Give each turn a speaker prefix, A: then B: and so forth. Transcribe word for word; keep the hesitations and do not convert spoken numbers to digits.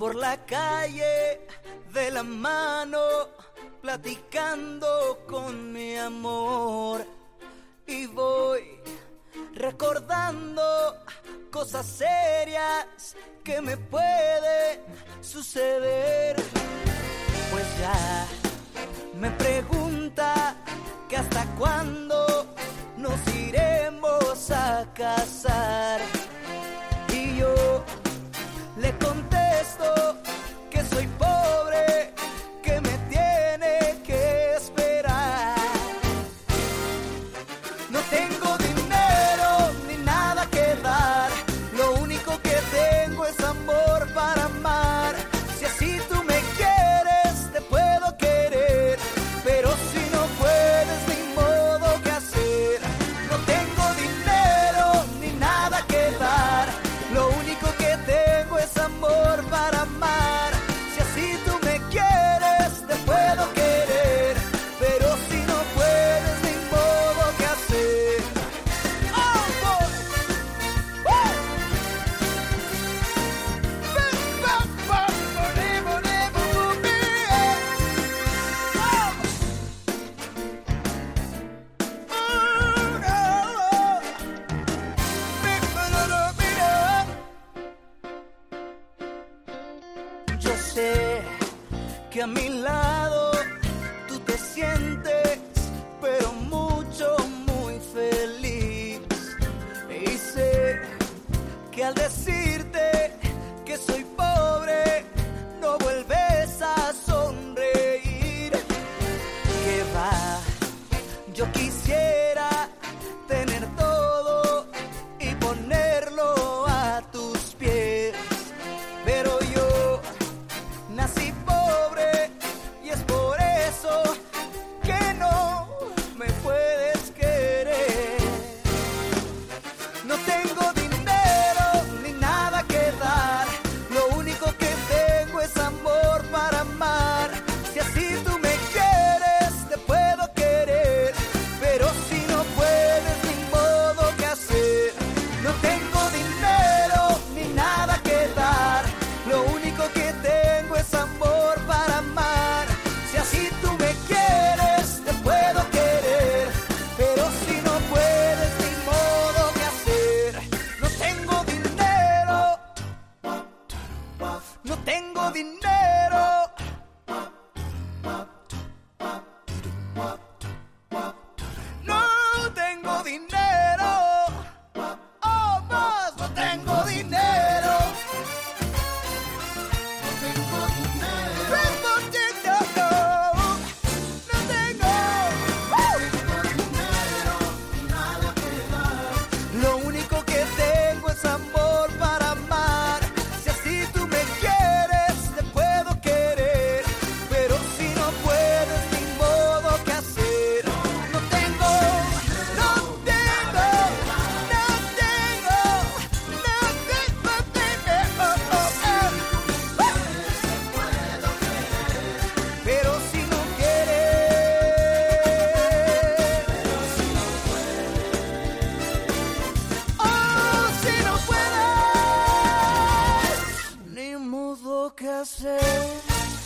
A: por la calle de la mano, platicando con mi amor. Y voy recordando cosas serias que me pueden suceder. Pues ya me pregunta que hasta cuándo nos iremos a casar. Y yo le contesto que soy pobre, que me tiene que esperar. No tengo dinero ni nada que dar, lo único que tengo es amor para amar. Si así tú me quieres, te puedo querer, pero si no puedes, ni modo que hacer. No tengo dinero ni nada que dar, lo único que tengo es amor para amar. Si así tú me quieres, te puedo querer, pero si no puedes, ni modo que hacer. Oh, boy. Woo. Yo sé que a mi lado tú te sientes, pero mucho, muy feliz. Y sé que al decirte que soy pobre, no vuelves a sonreír. Que va, yo quisiera tener todo y ponerlo a tus pies, pero yo nací pobre y es por eso que no me puedes querer. No tengo dinero ni nada que dar, lo único que tengo es amor para amar. Si así tú me quieres, te puedo querer, pero si no puedes, ni modo que hacer. No tengo dinero ni nada que dar, lo único que tengo es amor para amar. Si así tú me quieres, te puedo querer, pero si no puedes, ni modo que hacer. No tengo dinero, no tengo dinero, no tengo dinero, oh, más, no tengo dinero. Lo único que tengo es amor para amar. Si así tú me quieres, te puedo querer, pero si no puedes, ni modo que hacer. No tengo, no tengo, no tengo, no tengo, tengo, oh, oh, oh. Pero si no quieres, oh, si no puedes, ni modo que hacer.